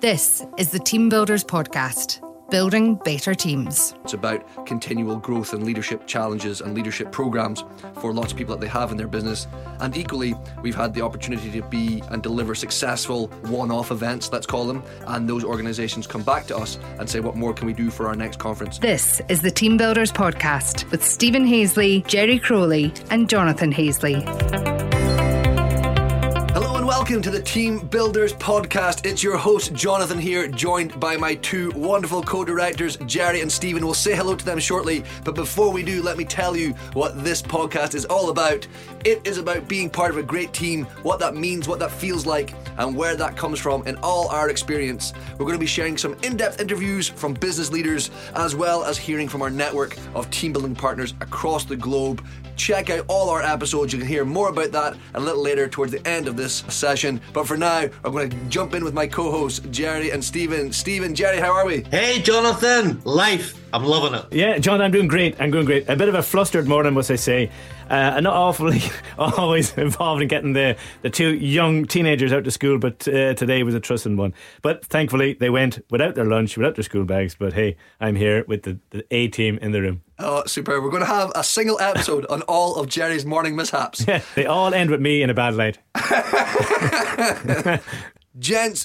This is the Team Builders Podcast, building better teams. It's about continual growth and leadership challenges and leadership programs for lots of people that they have in their business. And equally, we've had the opportunity to be and deliver successful one-off events, let's call them, and those organisations come back to us and say, what more can we do for our next conference? This is the Team Builders Podcast with Stephen Hazley, Jerry Crowley and Jonathan Hazley. Welcome to the Team Builders Podcast. It's your host, Jonathan here, joined by my two wonderful co-directors, Jerry and Stephen. We'll say hello to them shortly, but before we do, let me tell you what this podcast is all about. It is about being part of a great team, what that means, what that feels like, and where that comes from in all our experience. We're going to be sharing some in-depth interviews from business leaders, as well as hearing from our network of team building partners across the globe. Check out all our episodes. You can hear more about that a little later towards the end of this session. But for now, I'm going to jump in with my co-hosts, Jerry and Stephen. Stephen, Jerry, how are we? Hey, Jonathan. Life. I'm loving it. Yeah, John, I'm doing great. A bit of a flustered morning, must I say. Not awfully always involved in getting the two young teenagers out to school, but today was a trusting one. But thankfully, they went without their lunch, without their school bags. But hey, I'm here with the A-team in the room. Oh, superb. We're going to have a single episode on all of Jerry's morning mishaps. Yeah, they all end with me in a bad light. Gents,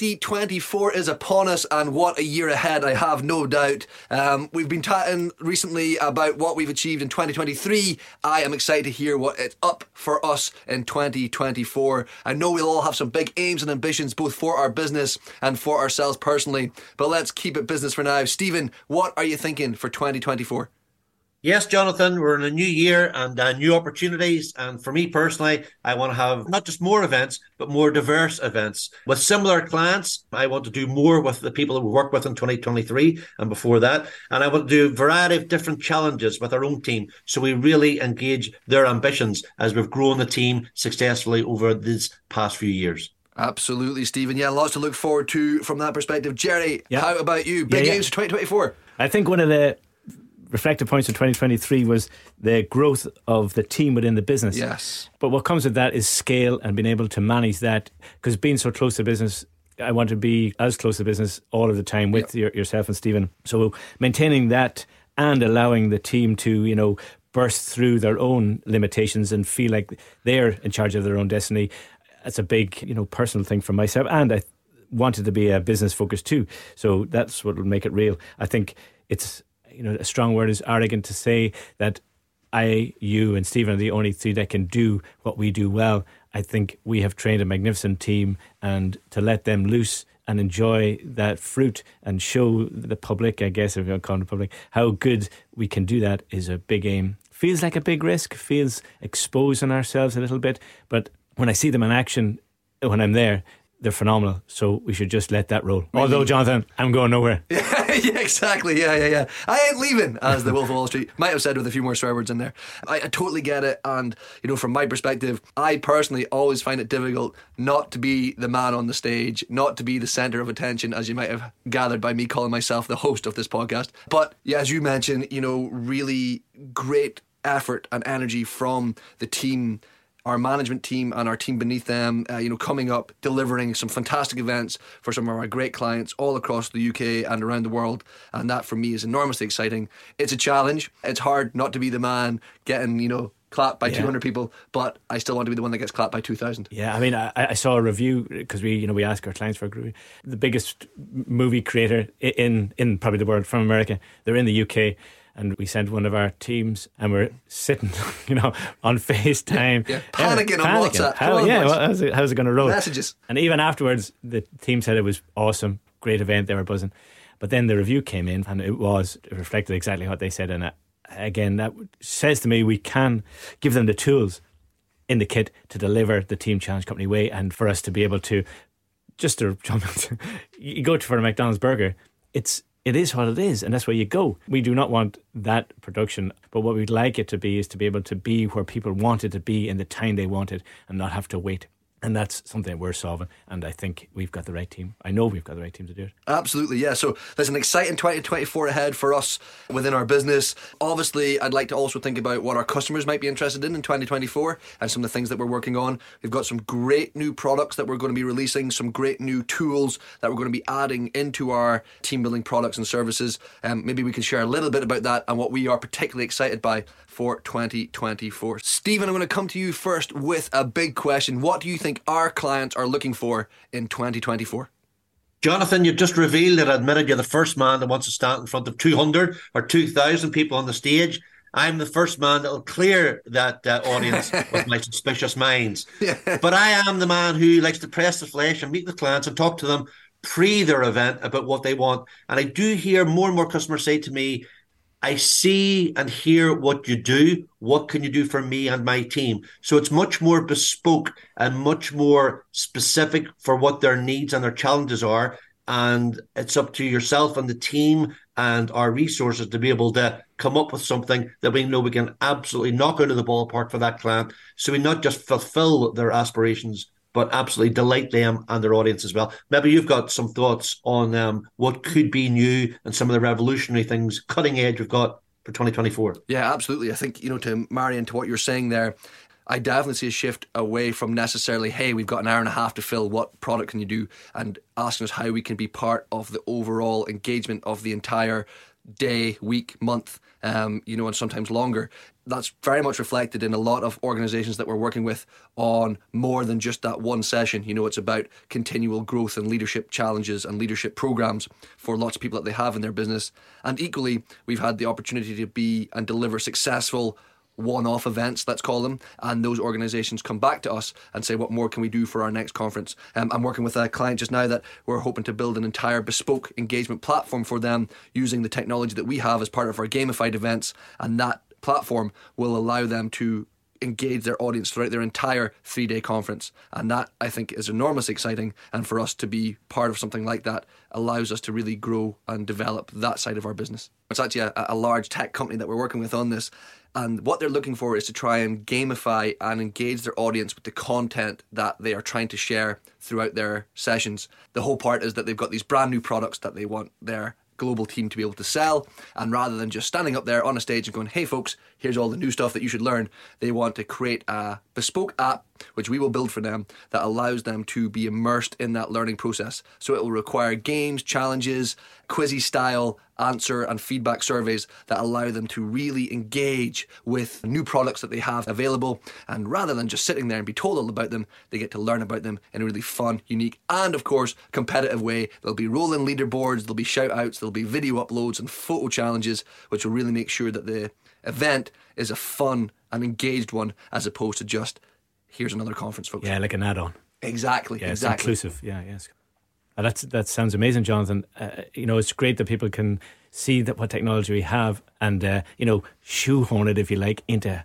2024 is upon us, and what a year ahead, I have no doubt. We've been chatting recently about what we've achieved in 2023. I am excited to hear what it's up for us in 2024. I know we'll all have some big aims and ambitions, both for our business and for ourselves personally, but let's keep it business for now. Stephen, what are you thinking for 2024? Yes, Jonathan, we're in a new year and new opportunities. And for me personally, I want to have not just more events, but more diverse events. With similar clients, I want to do more with the people that we work with in 2023 and before that. And I want to do a variety of different challenges with our own team, so we really engage their ambitions as we've grown the team successfully over these past few years. Absolutely, Stephen. Yeah, lots to look forward to from that perspective. Jerry, How about you? Big aims for 2024? I think one of the reflective points in 2023 was the growth of the team within the business. Yes. But what comes with that is scale and being able to manage that, because being so close to business, I want to be as close to business all of the time with yourself and Stephen. So maintaining that and allowing the team to, burst through their own limitations and feel like they're in charge of their own destiny. That's a big, personal thing for myself, and I wanted to be a business focus too. So that's what will make it real. I think it's, a strong word is arrogant to say that you and Stephen are the only three that can do what we do well. I think we have trained a magnificent team, and to let them loose and enjoy that fruit and show the public, I guess, if you want to call it the public, how good we can do that is a big aim. Feels like a big risk, feels exposing ourselves a little bit, but when I see them in action, when I'm there, they're phenomenal. So we should just let that roll. Really? Although, Jonathan, I'm going nowhere. Yeah, exactly. Yeah. I ain't leaving, as the Wolf of Wall Street might have said with a few more swear words in there. I totally get it. And, from my perspective, I personally always find it difficult not to be the man on the stage, not to be the centre of attention, as you might have gathered by me calling myself the host of this podcast. But yeah, as you mentioned, really great effort and energy from the team, our management team and our team beneath them, coming up, delivering some fantastic events for some of our great clients all across the UK and around the world. And that for me is enormously exciting. It's a challenge. It's hard not to be the man getting, clapped by 200 people, but I still want to be the one that gets clapped by 2,000. Yeah, I mean, I saw a review, because we ask our clients for a review. The biggest movie creator in probably the world, from America, they're in the UK. And we sent one of our teams, and we're sitting, on FaceTime. Panicking on WhatsApp. How's it going to roll? Messages. And even afterwards, the team said it was awesome, great event, they were buzzing. But then the review came in, and it reflected exactly what they said. And again, that says to me we can give them the tools in the kit to deliver the Team Challenge Company way, and for us to be able to, just to jump into, you go for a McDonald's burger, it is what it is, and that's where you go. We do not want that production, but what we'd like it to be is to be able to be where people want it to be in the time they want it and not have to wait. And that's something that we're solving, and I think we've got the right team. I know we've got the right team to do it. Absolutely, yeah. So there's an exciting 2024 ahead for us within our business. Obviously, I'd like to also think about what our customers might be interested in 2024 and some of the things that we're working on. We've got some great new products that we're going to be releasing, some great new tools that we're going to be adding into our team building products and services. Maybe we can share a little bit about that and what we are particularly excited by for 2024. Stephen, I'm going to come to you first with a big question. What do you think our clients are looking for in 2024? Jonathan, you've just revealed that admitted you're the first man that wants to stand in front of 200 or 2,000 people on the stage. I'm the first man that will clear that audience with my suspicious minds. Yeah. But I am the man who likes to press the flesh and meet the clients and talk to them pre their event about what they want. And I do hear more and more customers say to me, I see and hear what you do. What can you do for me and my team? So it's much more bespoke and much more specific for what their needs and their challenges are. And it's up to yourself and the team and our resources to be able to come up with something that we know we can absolutely knock out of the ballpark for that client. So we not just fulfill their aspirations, but absolutely delight them and their audience as well. Maybe you've got some thoughts on what could be new and some of the revolutionary things, cutting edge we've got for 2024. Yeah, absolutely. I think, to marry into what you're saying there, I definitely see a shift away from necessarily, hey, we've got an hour and a half to fill, what product can you do? And asking us how we can be part of the overall engagement of the entire day, week, month, and sometimes longer. That's very much reflected in a lot of organizations that we're working with on more than just that one session. It's about continual growth and leadership challenges and leadership programs for lots of people that they have in their business. And equally, we've had the opportunity to be and deliver successful one-off events, let's call them, and those organizations come back to us and say, what more can we do for our next conference? I'm working with a client just now that we're hoping to build an entire bespoke engagement platform for them using the technology that we have as part of our gamified events, and that platform will allow them to engage their audience throughout their entire 3-day conference. And that, I think, is enormously exciting, and for us to be part of something like that allows us to really grow and develop that side of our business. It's actually a large tech company that we're working with on this, and what they're looking for is to try and gamify and engage their audience with the content that they are trying to share throughout their sessions. The whole part is that they've got these brand new products that they want their global team to be able to sell, and rather than just standing up there on a stage and going, hey folks, here's all the new stuff that you should learn, they want to create a bespoke app which we will build for them that allows them to be immersed in that learning process. So it will require games, challenges, quizzy style answer and feedback surveys that allow them to really engage with new products that they have available, and rather than just sitting there and be told all about them, they get to learn about them in a really fun, unique, and of course competitive way. There'll be rolling leaderboards, there'll be shout outs, there'll be video uploads and photo challenges, which will really make sure that the event is a fun and engaged one, as opposed to just here's another conference, folks. Yeah, like an add-on. Exactly. Yeah, exactly. It's inclusive. Yeah, yes. That sounds amazing, Jonathan. It's great that people can see that what technology we have and shoehorn it, if you like, into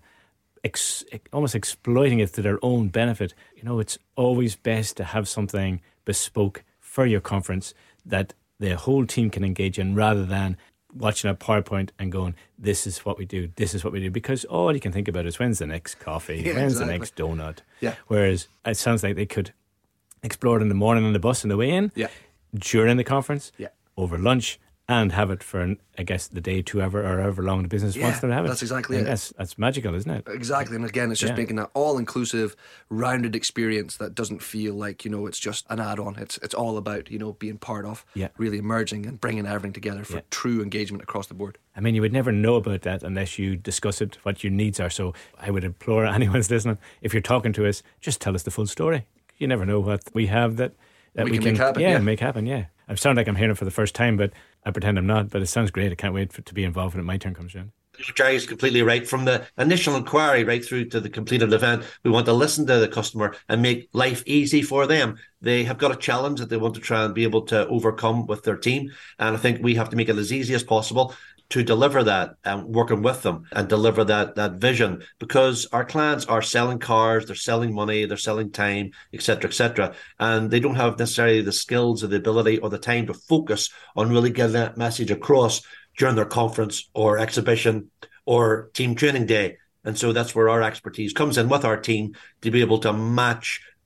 almost exploiting it to their own benefit. It's always best to have something bespoke for your conference that the whole team can engage in, rather than watching a PowerPoint and going, this is what we do, because all you can think about is when's the next coffee, when's the next donut. Yeah. Whereas it sounds like they could explore it in the morning on the bus on the way in, during the conference, over lunch, and have it for, I guess, the day, 2 hour or however long the business wants them to have it. That's exactly it. That's magical, isn't it? Exactly. And again, it's just making that all-inclusive, rounded experience that doesn't feel like, it's just an add-on. It's all about, being part of, really emerging and bringing everything together for true engagement across the board. I mean, you would never know about that unless you discuss it, what your needs are. So I would implore anyone's listening, if you're talking to us, just tell us the full story. You never know what we have that we can make happen. Make happen. Yeah, I sound like I'm hearing it for the first time, but I pretend I'm not. But it sounds great. I can't wait to be involved when my turn comes around. Jerry's completely right. From the initial inquiry right through to the completed event, we want to listen to the customer and make life easy for them. They have got a challenge that they want to try and be able to overcome with their team, and I think we have to make it as easy as possible to deliver that and working with them and deliver that vision, because our clients are selling cars, they're selling money, they're selling time, etc., and they don't have necessarily the skills or the ability or the time to focus on really getting that message across during their conference or exhibition or team training day. And so that's where our expertise comes in with our team to be able to match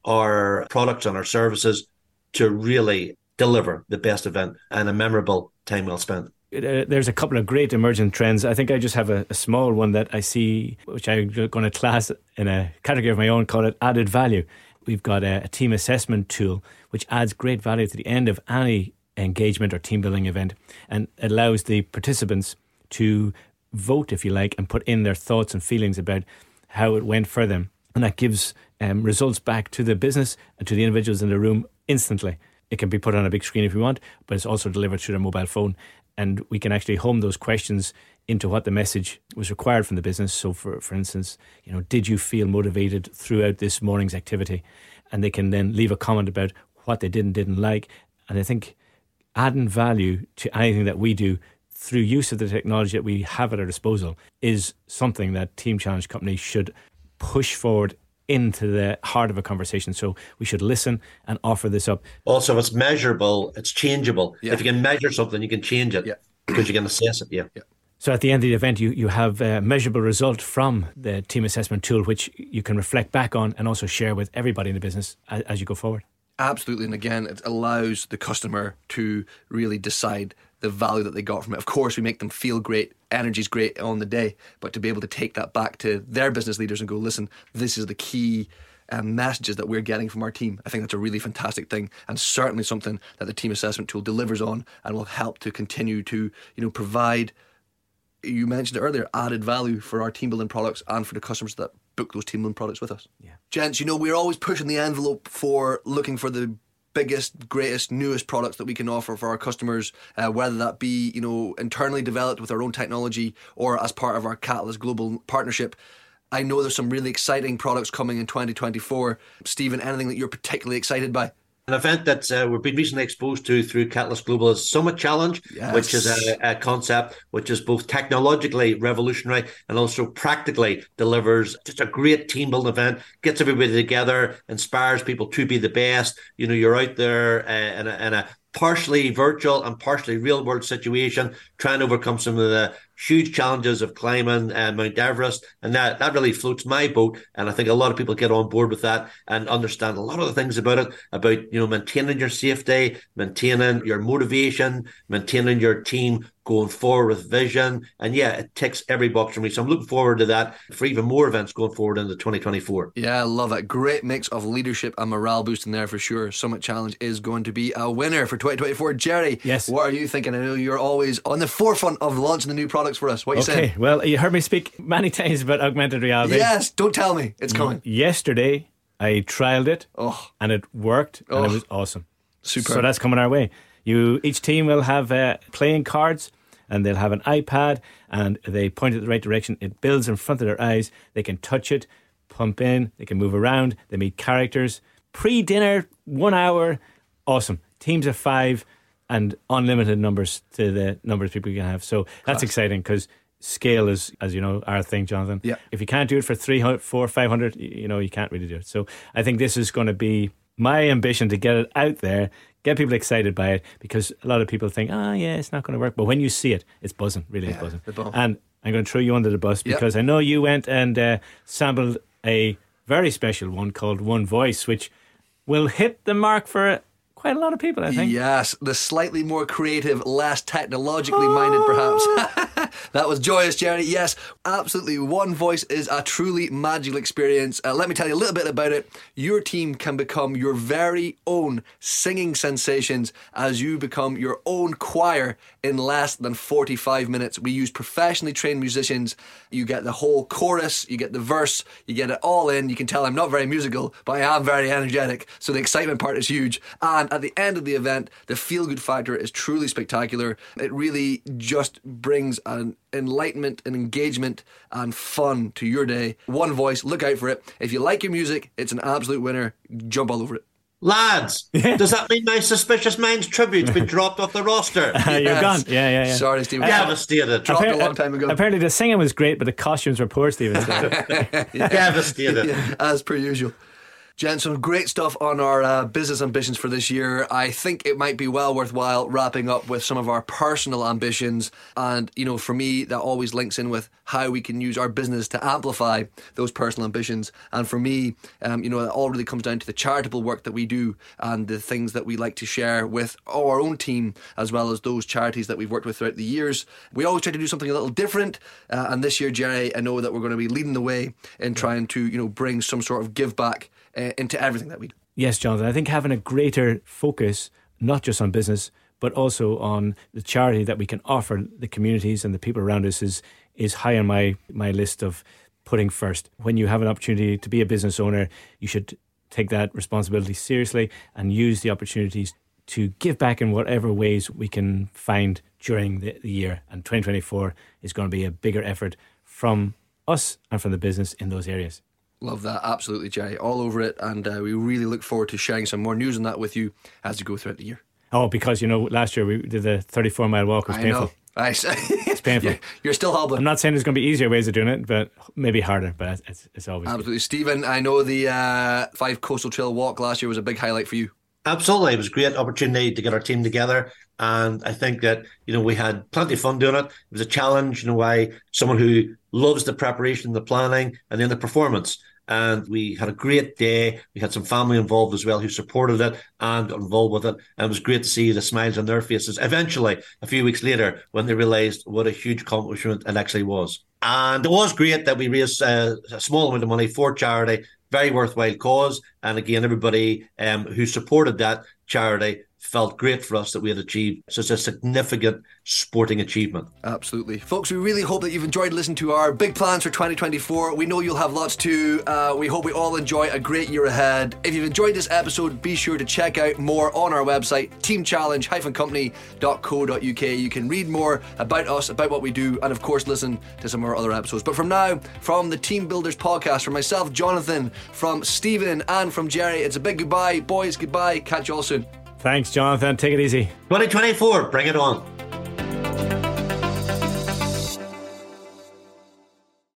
our products and our services to really deliver the best event and a memorable time well spent. There's a couple of great emerging trends. I think I just have a small one that I see, which I'm going to class in a category of my own, call it added value. We've got a team assessment tool which adds great value to the end of any engagement or team building event, and allows the participants to vote, if you like, and put in their thoughts and feelings about how it went for them. And that gives results back to the business and to the individuals in the room instantly. It can be put on a big screen if you want, but it's also delivered through their mobile phone. And we can actually home those questions into what the message was required from the business. So for instance, did you feel motivated throughout this morning's activity? And they can then leave a comment about what they did and didn't like. And I think adding value to anything that we do through use of the technology that we have at our disposal is something that Team Challenge companies should push forward into the heart of a conversation. So we should listen and offer this up. Also, it's measurable, it's changeable. Yeah. If you can measure something, you can change it because you can assess it. Yeah. So at the end of the event, you have a measurable result from the team assessment tool, which you can reflect back on and also share with everybody in the business as you go forward. Absolutely. And again, it allows the customer to really decide the value that they got from it. Of course, we make them feel great. Energy's great on the day. But to be able to take that back to their business leaders and go, listen, this is the key messages that we're getting from our team. I think that's a really fantastic thing, and certainly something that the team assessment tool delivers on and will help to continue to provide, you mentioned it earlier, added value for our team building products and for the customers that book those team building products with us. Yeah. Gents, we're always pushing the envelope for looking for the biggest, greatest, newest products that we can offer for our customers, whether that be, internally developed with our own technology or as part of our Catalyst Global partnership. I know there's some really exciting products coming in 2024. Stephen, anything that you're particularly excited by? An event that we've been recently exposed to through Catalyst Global is Summit Challenge, which is a concept which is both technologically revolutionary and also practically delivers just a great team building event, gets everybody together, inspires people to be the best. You're out there in a partially virtual and partially real world situation, trying to overcome some of the huge challenges of climbing Mount Everest, and that really floats my boat. And I think a lot of people get on board with that and understand a lot of the things about it, about maintaining your safety, maintaining your motivation, maintaining your team going forward with vision. And it ticks every box for me. So I'm looking forward to that for even more events going forward into 2024. Yeah, I love it. Great mix of leadership and morale boosting there for sure. Summit Challenge is going to be a winner for 2024. Jerry, yes. What are you thinking? I know you're always on the forefront of launching the new products for us. What are you saying? Okay, well, you heard me speak many times about augmented reality. Yes, don't tell me. It's coming. Yesterday, I trialed it and it worked and it was awesome. Super. So that's coming our way. Each team will have playing cards, and they'll have an iPad, and they point it the right direction. It builds in front of their eyes. They can touch it, pump in, they can move around, they meet characters. Pre-dinner, 1 hour, awesome. Teams of 5 and unlimited numbers to the number of people you can have. So that's exciting because scale is, as you know, our thing, Jonathan. Yeah. If you can't do it for 300, 400, 500, you can't really do it. So I think this is going to be my ambition to get it out there, get people excited by it, because a lot of people think, it's not going to work. But when you see it, it's buzzing, really is buzzing. And I'm going to throw you under the bus because I know you went and sampled a very special one called One Voice, which will hit the mark for quite a lot of people, I think. Yes, the slightly more creative, less technologically minded perhaps. That was joyous, Jerry. Yes, absolutely. One Voice is a truly magical experience. Let me tell you a little bit about it. Your team can become your very own singing sensations as you become your own choir in less than 45 minutes. We use professionally trained musicians. You get the whole chorus, you get the verse, you get it all in. You can tell I'm not very musical, but I am very energetic. So the excitement part is huge. And at the end of the event, the feel-good factor is truly spectacular. It really just brings an enlightenment and engagement and fun to your day. One Voice, look out for it. If you like your music, it's an absolute winner. Jump all over it. Lads, does that mean my Suspicious Minds tribute's been dropped off the roster? You're gone. Yeah. Sorry, Stephen. Devastated. Dropped a long time ago. Apparently the singing was great, but the costumes were poor, Stephen. Devastated. As per usual. Gents, some great stuff on our business ambitions for this year. I think it might be well worthwhile wrapping up with some of our personal ambitions. And, for me, that always links in with how we can use our business to amplify those personal ambitions. And for me, it all really comes down to the charitable work that we do and the things that we like to share with our own team, as well as those charities that we've worked with throughout the years. We always try to do something a little different. And this year, Jerry, I know that we're going to be leading the way in trying to, bring some sort of give back into everything that we do. Yes, Jonathan, I think having a greater focus, not just on business, but also on the charity that we can offer the communities and the people around us is high on my list of putting first. When you have an opportunity to be a business owner, you should take that responsibility seriously and use the opportunities to give back in whatever ways we can find during the year. And 2024 is going to be a bigger effort from us and from the business in those areas. Love that, absolutely, Jerry. All over it, and we really look forward to sharing some more news on that with you as we go throughout the year. Oh, because last year we did the 34-mile walk. It was painful. It's painful. You're still hobbling. I'm not saying there's going to be easier ways of doing it, but maybe harder. But it's always absolutely good. Stephen, I know the 5 Coastal Trail walk last year was a big highlight for you. Absolutely. It was a great opportunity to get our team together. And I think that, we had plenty of fun doing it. It was a challenge, someone who loves the preparation, the planning, and then the performance. And we had a great day. We had some family involved as well who supported it and got involved with it. And it was great to see the smiles on their faces eventually, a few weeks later, when they realised what a huge accomplishment it actually was. And it was great that we raised a small amount of money for charity, very worthwhile cause. And again, everybody who supported that charity felt great for us that we had achieved such a significant sporting achievement. Absolutely. Folks, we really hope that you've enjoyed listening to our big plans for 2024. We know you'll have lots too. We hope we all enjoy a great year ahead. If you've enjoyed this episode, be sure to check out more on our website, teamchallenge-company.co.uk. You can read more about us, about what we do, and of course listen to some of our other episodes. But from now, from the Team Builders podcast, from myself, Jonathan, from Stephen, and from Jerry, it's a big goodbye. Boys, goodbye. Catch you all soon. Thanks, Jonathan. Take it easy. 2024, bring it on.